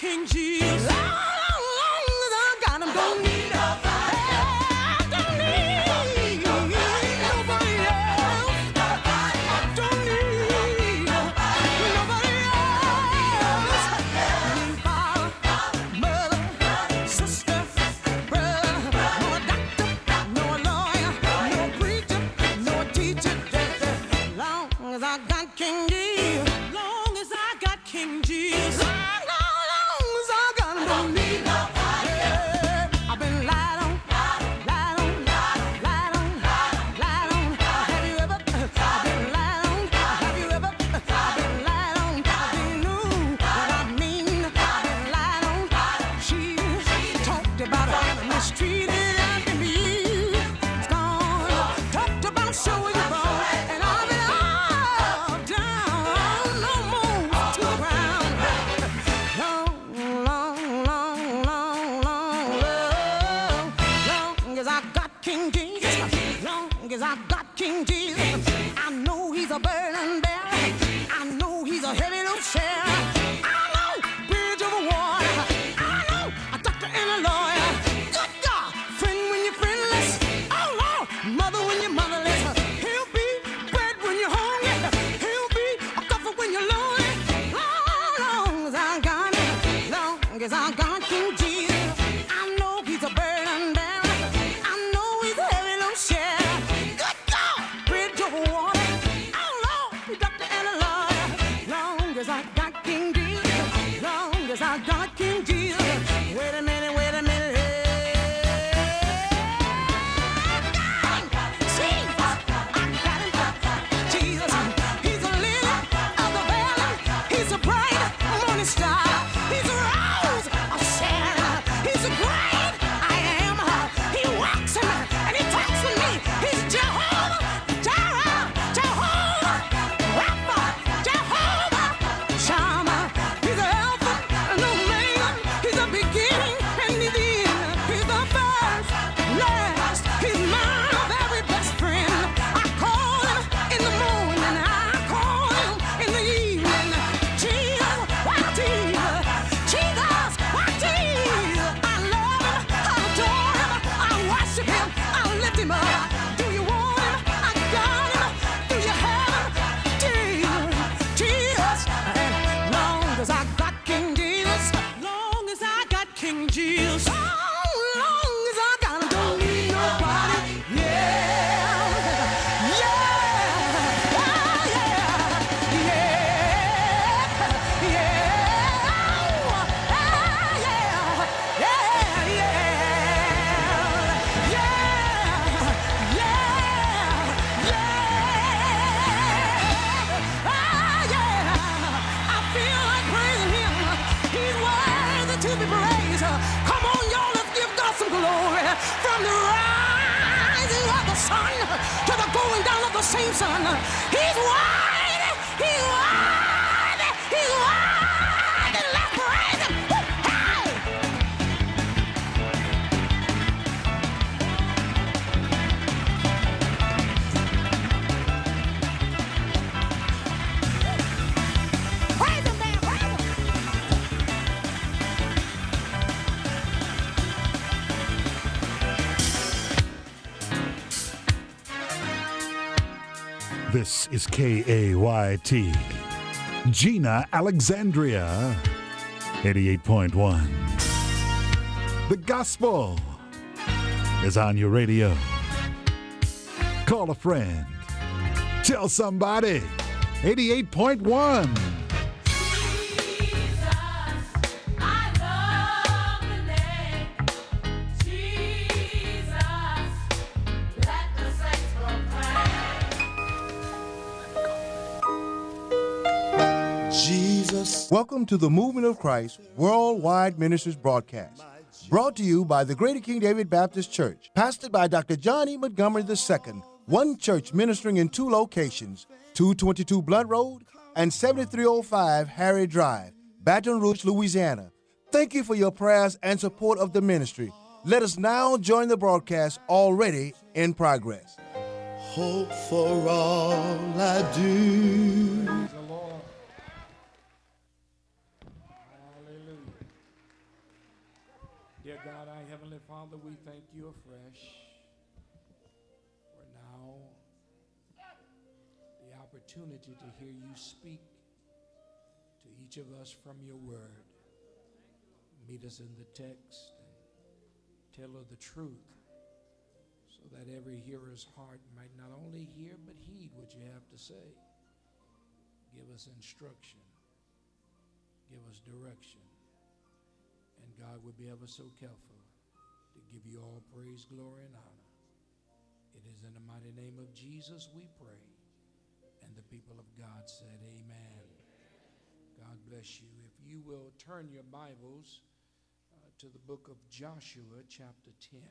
King Jesus. Long, long as I got him, don't need nobody. I don't need nobody else. I don't need nobody else. Father, mother, sister, brother, no doctor, no lawyer, no preacher, no teacher. Just as long as I got King Jesus. Long as I got King Jesus. Long as I got him, don't need nobody. Yeah, I've been lied on, lied on, lied on, lied on. Have you ever? I've been lied on. Have you ever? I've been lied on. They knew what I mean. I've been lied on. She talked about mistreated and abused. Gone. Talked about showing you wrong, and I've been all down, almost to the ground. Long, long, long, long, long, long as I got King Jesus. Long as I got King Jesus. I know he's a burden bearer. I know he's a heavy load sharer. I know bridge over water. I know a doctor and a lawyer. Good God, friend when you're friendless. Oh Lord, mother when you're motherless. He'll be bread when you're hungry. He'll be a comfort when you're lonely. Long as I got him. Long as I got King Jesus. I know he's a burden bearer. I know he's a heavy load sharer. Good God, bridge over water. Oh Lord, doctor and a lawyer. Long as I got King Jesus. Long as I got King Jesus. Wait a minute, wait a minute. Jesus, he's a lily of the valley. He's a bright morning star. He's a rose of Sharon. He's a great I am. He walks in me and he talks with me. He's Jehovah, Jehovah, Rapha, Jehovah, Shammah. He's an Alpha and Omega. He's a beginning and the end. He's the first, last. He's my very best friend. I call him in the morning. I call him in the evening. Jesus, what Jesus? Jesus, what Jesus? I love him. I adore him. I worship him. I lift him up. Do you want him? I got him. Do you have him? Jesus, Jesus. And long as I got King Jesus. Long as I got King Jesus. Long as I got him, don't need nobody. Yeah, yeah, yeah, yeah, I feel like praising him. He's worthy to be praised. Come on, y'all, let's give God some glory. From the rising of the sun to the going down of the same sun. He's worthy. He's worthy. He's worthy. Let's praise him. Hey! Praise him, man. Praise him. This is KAYT. Gina Alexandria, 88.1. The gospel is on your radio. Call a friend. Tell somebody. 88.1. Welcome to the Movement of Christ Worldwide Ministries broadcast, brought to you by the Greater King David Baptist Church, pastored by Dr. John E. Montgomery II, one church ministering in two locations, 222 Blunt Road and 7305 Harry Drive, Baton Rouge, Louisiana. Thank you for your prayers and support of the ministry. Let us now join the broadcast already in progress. Hope for all I do. Dear God, our Heavenly Father, we thank you afresh for now the opportunity to hear you speak to each of us from your word. Meet us in the text and tell her the truth so that every hearer's heart might not only hear but heed what you have to say. Give us instruction. Give us direction. And God will be ever so careful to give you all praise, glory, and honor. It is in the mighty name of Jesus we pray. And the people of God said, amen. God bless you. If you will turn your Bibles to the book of Joshua, chapter 10.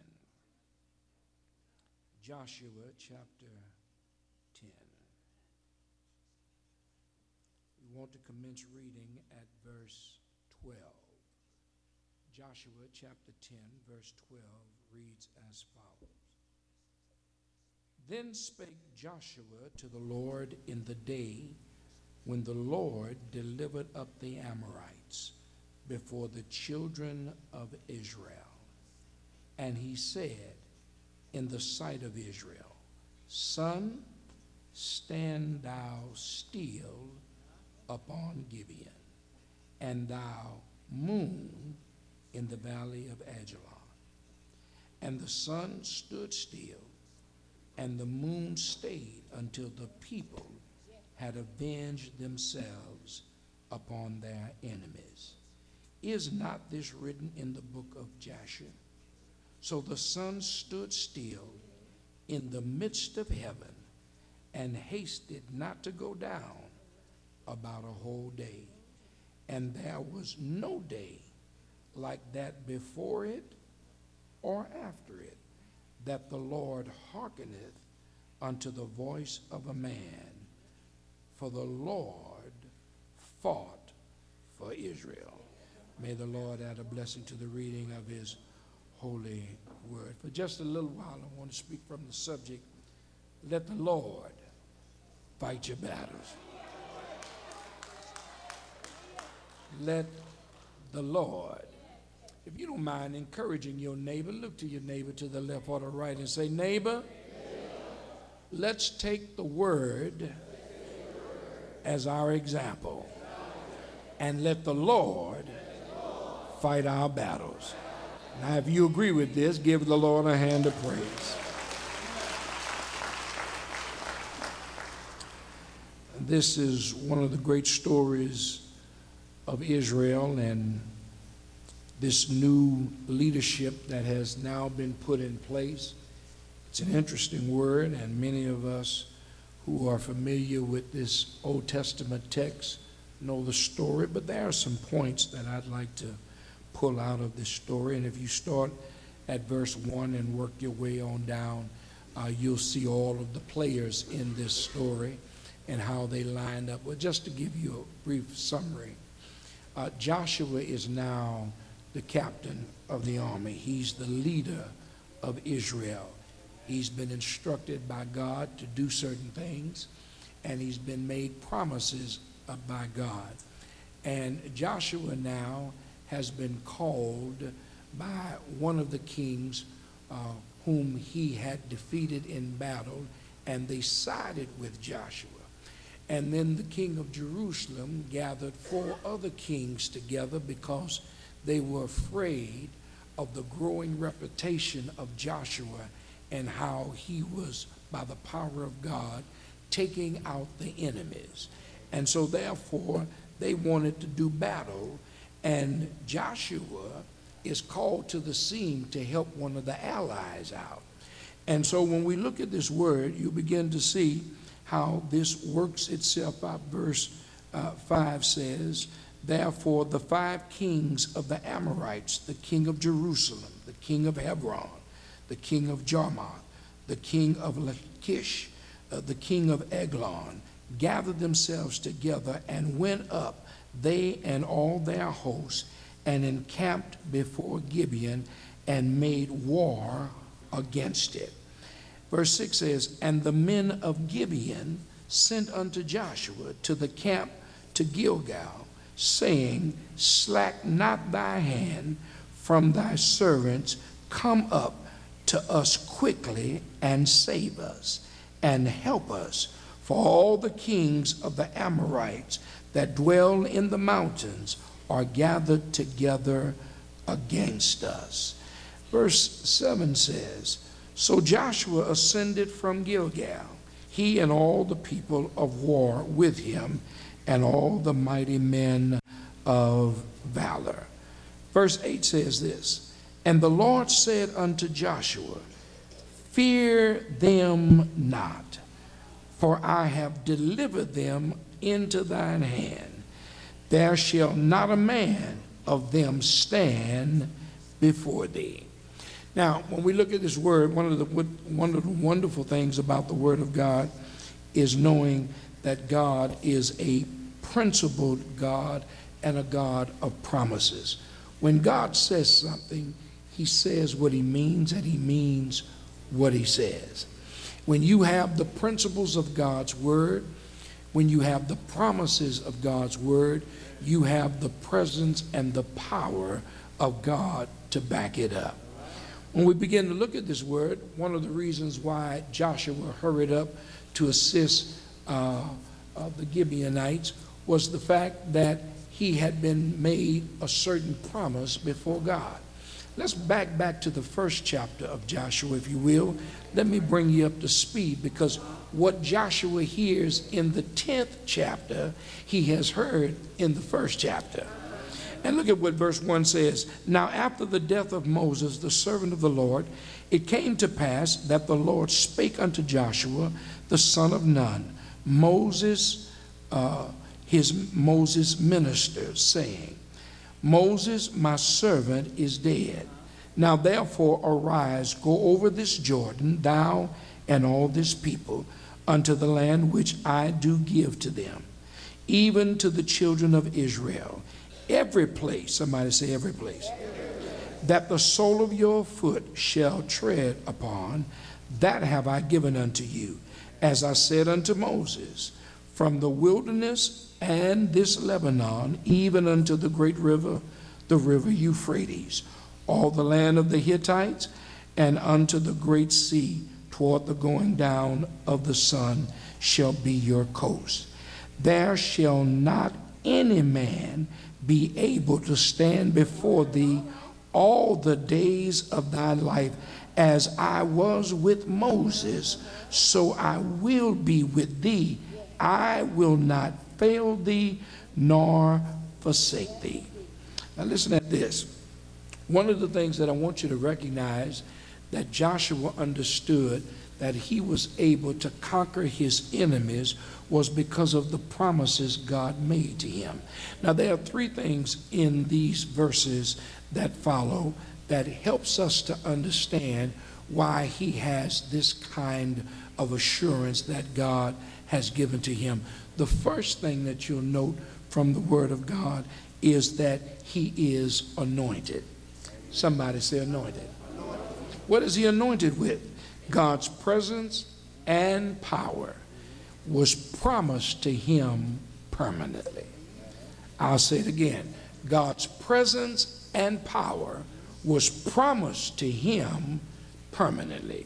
Joshua, chapter 10. We want to commence reading at verse 12. Joshua chapter 10, verse 12 reads as follows. Then spake Joshua to the Lord in the day when the Lord delivered up the Amorites before the children of Israel. And he said in the sight of Israel, Sun, stand thou still upon Gibeon, and thou, moon, in the valley of Ajalon. And the sun stood still, and the moon stayed until the people had avenged themselves upon their enemies. Is not this written in the book of Jasher? So the sun stood still in the midst of heaven, and hasted not to go down about a whole day. And there was no day like that before it or after it, that the Lord hearkeneth unto the voice of a man. For the Lord fought for Israel. May the Lord add a blessing to the reading of his holy word. For just a little while, I want to speak from the subject, let the Lord fight your battles. Let the Lord. If you don't mind encouraging your neighbor, look to your neighbor to the left or the right and say, neighbor, let's take the word as our example and let the Lord fight our battles. Now, if you agree with this, give the Lord a hand of praise. This is one of the great stories of Israel and this new leadership that has now been put in place. It's an interesting word, and many of us who are familiar with this Old Testament text know the story, but there are some points that I'd like to pull out of this story. And if you start at verse 1 and work your way on down, you'll see all of the players in this story and how they lined up. Well, just to give you a brief summary, Joshua is now the captain of the army. He's the leader of Israel. He's been instructed by God to do certain things, and he's been made promises by God. And Joshua now has been called by one of the kings whom he had defeated in battle, and they sided with Joshua. And then the king of Jerusalem gathered 4 other kings together because they were afraid of the growing reputation of Joshua and how he was, by the power of God, taking out the enemies. And so therefore, they wanted to do battle, and Joshua is called to the scene to help one of the allies out. And so when we look at this word, you begin to see how this works itself out. Verse 5 says, therefore the 5 kings of the Amorites, the king of Jerusalem, the king of Hebron, the king of Jarmuth, the king of Lachish, the king of Eglon, gathered themselves together and went up, they and all their hosts, and encamped before Gibeon and made war against it. Verse 6 says, and the men of Gibeon sent unto Joshua to the camp to Gilgal, saying, slack not thy hand, from thy servants, come up to us quickly and save us and help us. For all the kings of the Amorites that dwell in the mountains are gathered together against us. Verse 7 says, so Joshua ascended from Gilgal, he and all the people of war with him, and all the mighty men of valor. Verse 8 says this, and the Lord said unto Joshua, fear them not, for I have delivered them into thine hand. There shall not a man of them stand before thee. Now, when we look at this word, one of the wonderful things about the Word of God is knowing that God is a principled God and a God of promises. When God says something, he says what he means, and he means what he says. When you have the principles of God's Word, when you have the promises of God's Word, you have the presence and the power of God to back it up. When we begin to look at this word, one of the reasons why Joshua hurried up to assist the Gibeonites was the fact that he had been made a certain promise before God. Let's back to the first chapter of Joshua, if you will. Let me bring you up to speed, because what Joshua hears in the 10th chapter, he has heard in the first chapter. And look at what verse 1 says. Now after the death of Moses, the servant of the Lord, it came to pass that the Lord spake unto Joshua, the son of Nun, Moses' minister, saying, Moses, my servant, is dead. Now therefore arise, go over this Jordan, thou and all this people, unto the land which I do give to them, even to the children of Israel. Every place, somebody say every place, that the sole of your foot shall tread upon, that have I given unto you, as I said unto Moses, from the wilderness and this Lebanon, even unto the great river, the river Euphrates, all the land of the Hittites, and unto the great sea, toward the going down of the sun, shall be your coast. There shall not any man be able to stand before thee all the days of thy life. As I was with Moses, so I will be with thee. I will not fail thee nor forsake thee. Now listen at this. One of the things that I want you to recognize, that Joshua understood that he was able to conquer his enemies was because of the promises God made to him. Now there are three things in these verses that follow that helps us to understand why he has this kind of assurance that God has given to him. The first thing that you'll note from the Word of God is that he is anointed. Somebody say anointed. What is he anointed with? God's presence and power was promised to him permanently. I'll say it again. God's presence and power was promised to him permanently.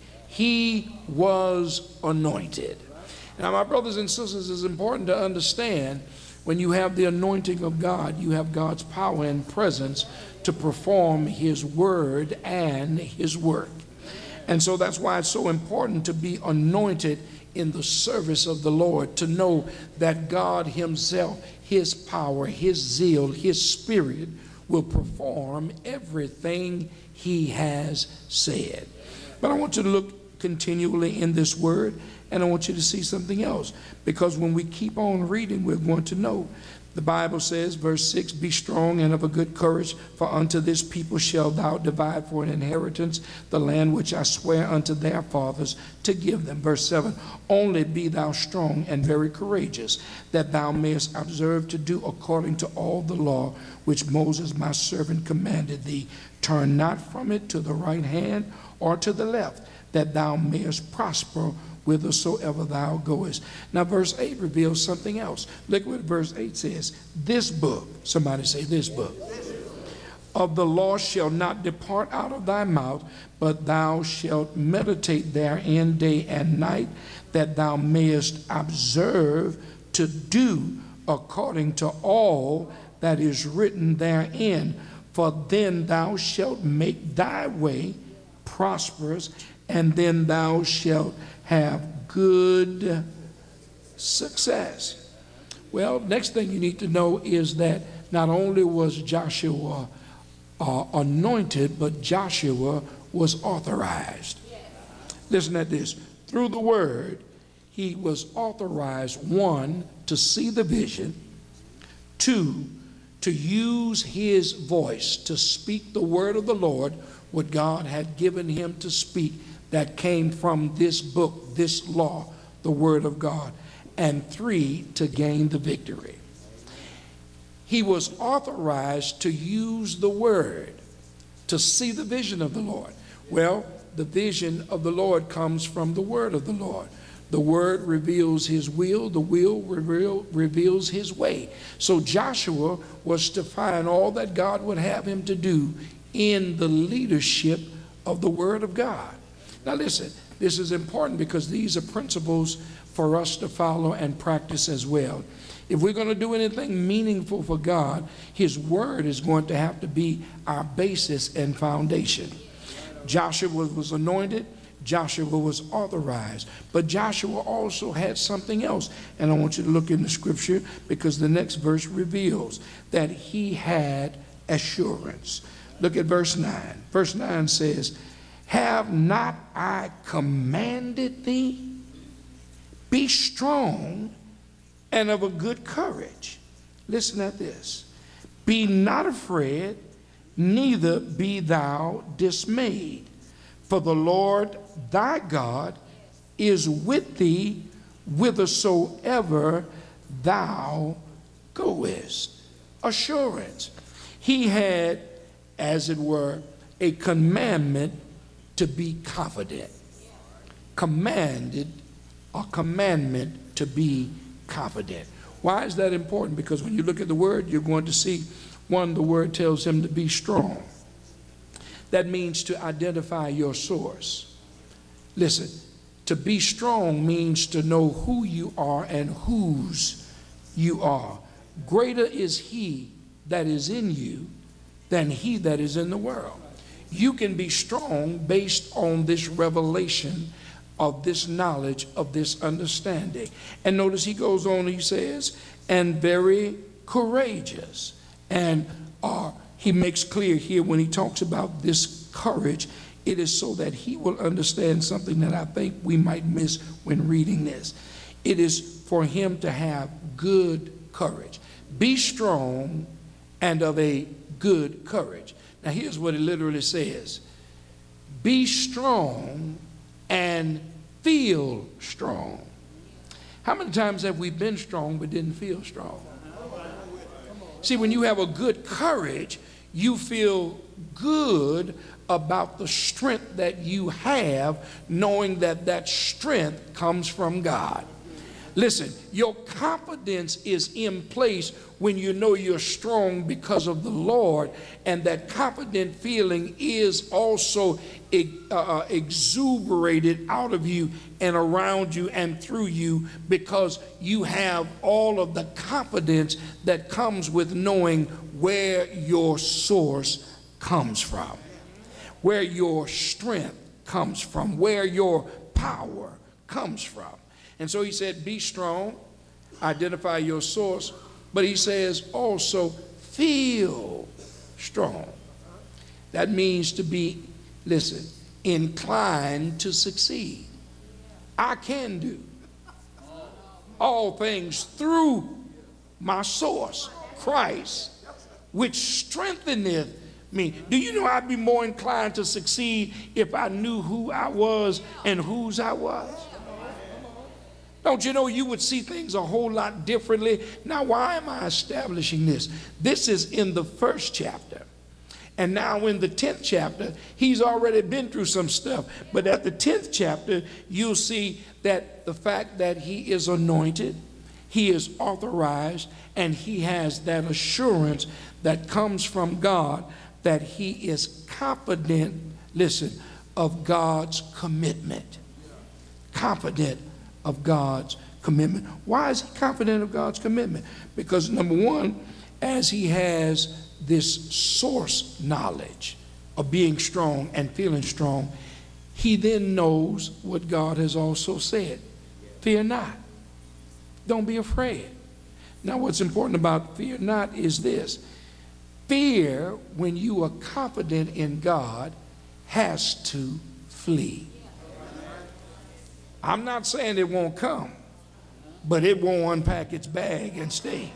He was anointed. Now, my brothers and sisters, it's important to understand when you have the anointing of God, you have God's power and presence to perform his word and his work. And so that's why it's so important to be anointed in the service of the Lord, to know that God himself, his power, his zeal, his spirit will perform everything he has said. But I want you to look continually in this word, and I want you to see something else, because when we keep on reading, we're going to know. The Bible says, verse 6, be strong and of a good courage, for unto this people shalt thou divide for an inheritance the land which I swear unto their fathers to give them. Verse 7, only be thou strong and very courageous, that thou mayest observe to do according to all the law which Moses my servant commanded thee. Turn not from it to the right hand or to the left, that thou mayest prosper whithersoever thou goest. Now verse 8 reveals something else. Look what verse 8 says. This book, somebody say this book, of the law shall not depart out of thy mouth, but thou shalt meditate therein day and night, that thou mayest observe to do according to all that is written therein. For then thou shalt make thy way prosperous, and then thou shalt have good success. Well, next thing you need to know is that not only was Joshua anointed, but Joshua was authorized. Listen at this. Through the word, he was authorized, 1, to see the vision, 2, to use his voice to speak the word of the Lord, what God had given him to speak that came from this book, this law, the word of God, and 3, to gain the victory. He was authorized to use the word to see the vision of the Lord. Well, the vision of the Lord comes from the word of the Lord. The word reveals his will, the will reveals his way. So Joshua was to find all that God would have him to do in the leadership of the word of God. Now listen, this is important because these are principles for us to follow and practice as well. If we're going to do anything meaningful for God, his word is going to have to be our basis and foundation. Joshua was anointed. Joshua was authorized. But Joshua also had something else. And I want you to look in the scripture because the next verse reveals that he had assurance. Look at verse 9. Verse 9 says, have not I commanded thee? Be strong and of a good courage. Listen at this. Be not afraid, neither be thou dismayed. For the Lord thy God is with thee whithersoever thou goest. Assurance. He had, as it were, a commandment to be confident. Commanded, a commandment to be confident. Why is that important? Because when you look at the word, you're going to see, 1, the word tells him to be strong. That means to identify your source. Listen, to be strong means to know who you are and whose you are. Greater is he that is in you than he that is in the world. You can be strong based on this revelation of this knowledge, of this understanding. And notice he goes on, he says, and very courageous. And he makes clear here when he talks about this courage, it is so that he will understand something that I think we might miss when reading this. It is for him to have good courage. Be strong and of a good courage. Now here's what it literally says. Be strong and feel strong. How many times have we been strong but didn't feel strong? See, when you have a good courage, you feel good about the strength that you have, knowing that that strength comes from God. Listen, your confidence is in place when you know you're strong because of the Lord, and that confident feeling is also exuberated out of you and around you and through you because you have all of the confidence that comes with knowing where your source comes from, where your strength comes from, where your power comes from. And so he said, be strong, identify your source, but he says also feel strong. That means to be, listen, inclined to succeed. I can do all things through my source, Christ, which strengtheneth me. Do you know I'd be more inclined to succeed if I knew who I was and whose I was? Don't you know you would see things a whole lot differently? Now, why am I establishing this? This is in the 1st chapter. And now in the 10th chapter, he's already been through some stuff. But at the 10th chapter, you'll see that the fact that he is anointed, he is authorized, and he has that assurance that comes from God that he is confident, listen, of God's commitment. Confident of God's commitment. Why is he confident of God's commitment? Because number one, as he has this source knowledge of being strong and feeling strong, he then knows what God has also said. Fear not. Don't be afraid. Now, what's important about fear not is this. Fear, when you are confident in God, has to flee. I'm not saying it won't come, but it won't unpack its bag and stay.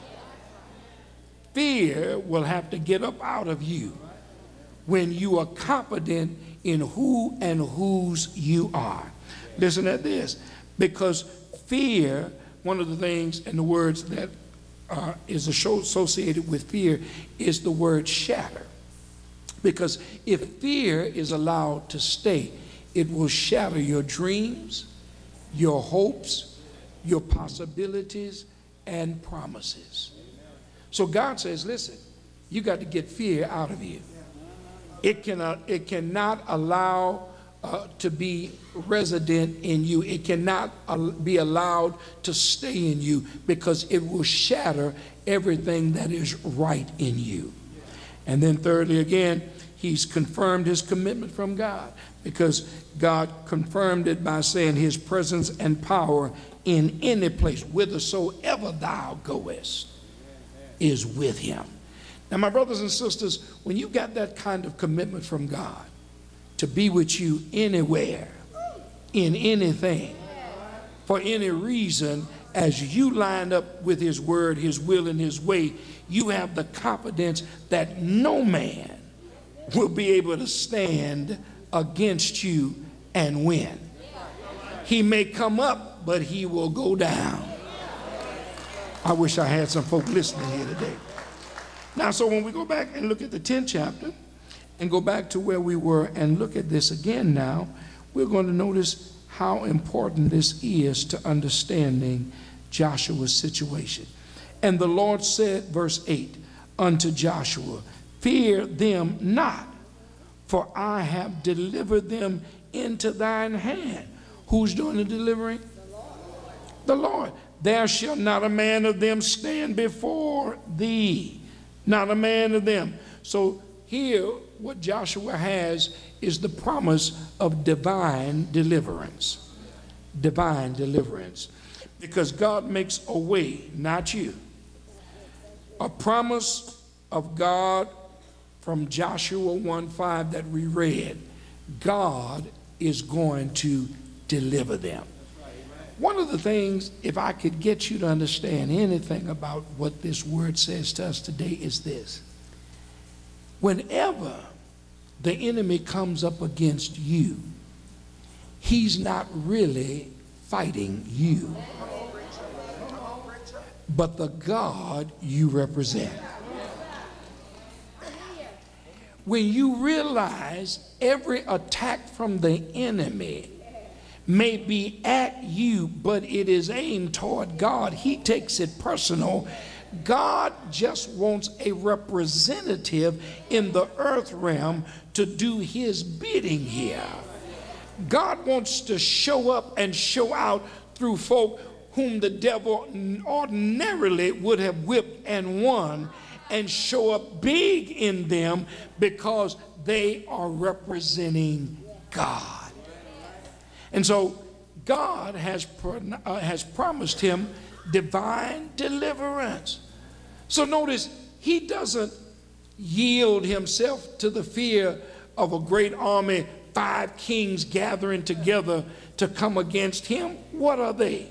Fear will have to get up out of you when you are confident in who and whose you are. Listen at this, because fear, one of the things and the words that is associated with fear is the word shatter. Because if fear is allowed to stay, it will shatter your dreams, your hopes, your possibilities, and promises. So God says, listen, you got to get fear out of you. It cannot allow to be resident in you. It cannot be allowed to stay in you, because it will shatter everything that is right in you. And then thirdly, again, he's confirmed his commitment from God, because God confirmed it by saying his presence and power in any place, whithersoever thou goest, is with him. Now, my brothers and sisters, when you got that kind of commitment from God to be with you anywhere, in anything, for any reason, as you line up with his word, his will, and his way, you have the confidence that no man will be able to stand against you and win. He may come up, but he will go down. I wish I had some folk listening here today. Now, so when we go back and look at the 10th chapter and go back to where we were and look at this again now, we're going to notice how important this is to understanding Joshua's situation. And the Lord said, verse 8, unto Joshua, fear them not, for I have delivered them into thine hand. Who's doing the delivering? The Lord. There shall not a man of them stand before thee. Not a man of them. So here, what Joshua has is the promise of divine deliverance. Divine deliverance. Because God makes a way, not you. A promise of God from Joshua 1:5 that we read. God is going to deliver them. One of the things, if I could get you to understand anything about what this word says to us today, is this. Whenever the enemy comes up against you, he's not really fighting you, but the God you represent. When you realize every attack from the enemy may be at you, but it is aimed toward God, he takes it personal. God just wants a representative in the earth realm to do his bidding here. God wants to show up and show out through folk whom the devil ordinarily would have whipped and won, and show up big in them because they are representing God. And so God has promised him divine deliverance. So notice, he doesn't yield himself to the fear of a great army, 5 kings gathering together to come against him. What are they?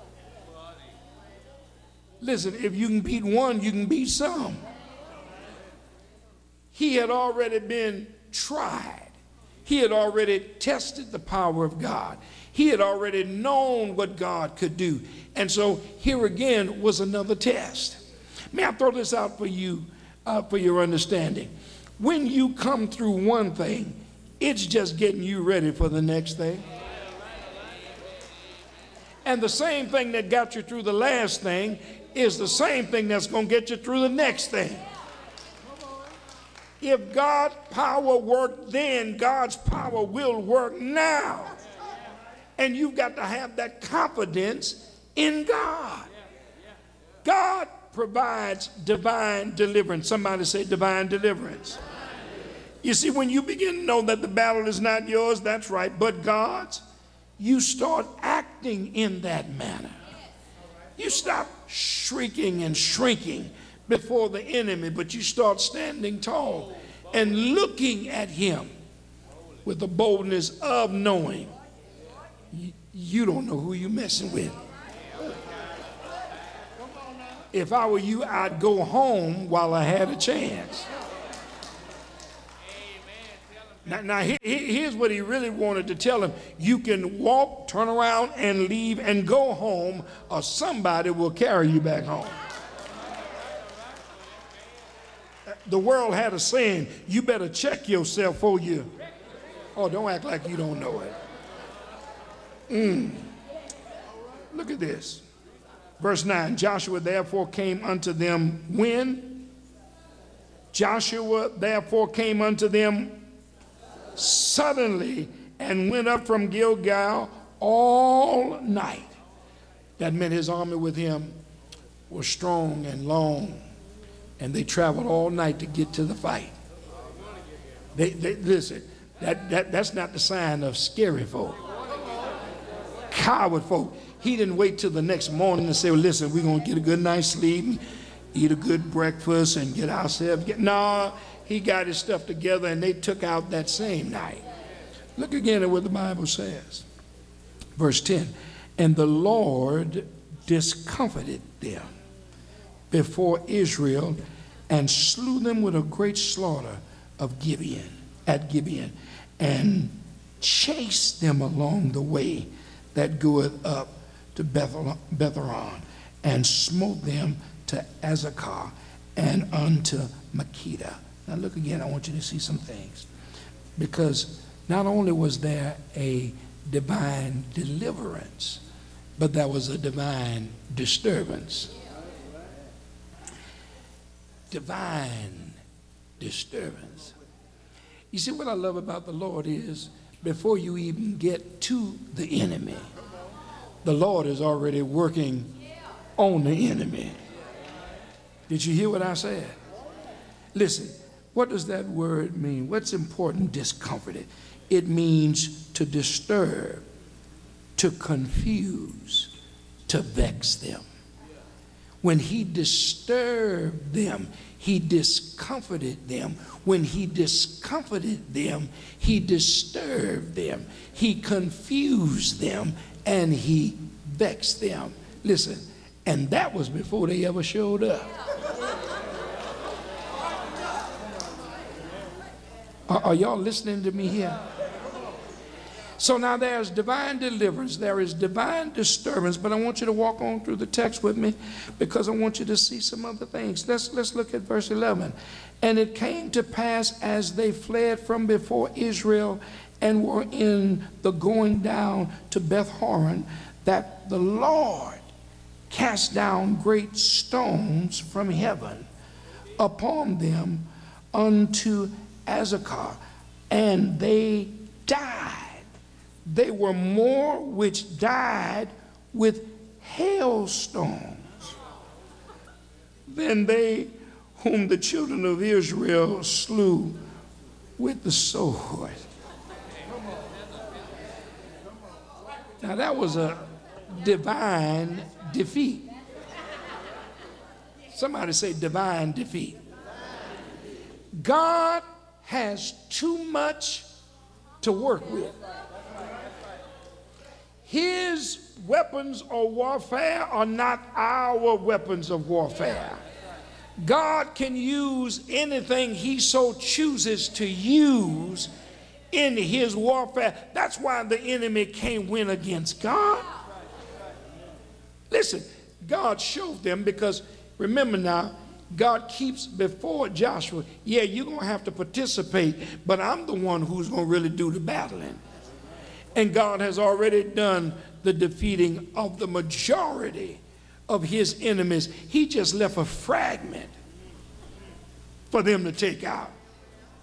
Listen, if you can beat one, you can beat some. He had already been tried. He had already tested the power of God. He had already known what God could do. And so here again was another test. May I throw this out for you, for your understanding? When you come through one thing, it's just getting you ready for the next thing. And the same thing that got you through the last thing is the same thing that's going to get you through the next thing. If God's power worked then, God's power will work now. And you've got to have that confidence in God. God provides divine deliverance. Somebody say divine deliverance. You see, when you begin to know that the battle is not yours, that's right, but God's, you start acting in that manner. You stop shrieking and shrinking before the enemy, but you start standing tall and looking at him with the boldness of knowing you don't know who you're messing with. If I were you, I'd go home while I had a chance. Now here's what he really wanted to tell him. You can walk, turn around, and leave and go home, or somebody will carry you back home. The world had a saying, you better check yourself before you. Oh, don't act like you don't know it. Look at this. Verse 9, Joshua therefore came unto them when? Joshua therefore came unto them suddenly and went up from Gilgal all night. That meant his army with him was strong and long, and they traveled all night to get to the fight. They listen, that's not the sign of scary folk. Coward folk. He didn't wait till the next morning and say, well, listen, we're going to get a good night's sleep and eat a good breakfast and get ourselves. No, he got his stuff together and they took out that same night. Look again at what the Bible says. Verse 10, and the Lord discomfited them before Israel and slew them with a great slaughter of Gibeon, and chased them along the way that goeth up to Betharon, and smote them to Azekah and unto Makkedah. Now look again, I want you to see some things. Because not only was there a divine deliverance, but there was a divine disturbance. Divine disturbance. You see, what I love about the Lord is before you even get to the enemy, the Lord is already working on the enemy. Did you hear what I said? Listen, what does that word mean? What's important? Discomforted. It means to disturb, to confuse, to vex them. When he disturbed them, he discomforted them. When he discomforted them, he disturbed them. He confused them and he vexed them. Listen, and that was before they ever showed up. Are y'all listening to me here? So now there's divine deliverance, there is divine disturbance, but I want you to walk on through the text with me because I want you to see some other things. Let's look at verse 11. And it came to pass as they fled from before Israel and were in the going down to Beth Horon, that the Lord cast down great stones from heaven upon them unto Azekah, and they died. They were more which died with hailstones than they whom the children of Israel slew with the sword. Now that was a divine defeat. Somebody say divine defeat. God has too much to work with. His weapons of warfare are not our weapons of warfare. God can use anything he so chooses to use in his warfare. That's why the enemy can't win against God. Listen, God showed them, because remember now, God keeps before Joshua, yeah, you're going to have to participate, but I'm the one who's going to really do the battling. And God has already done the defeating of the majority of his enemies. He just left a fragment for them to take out.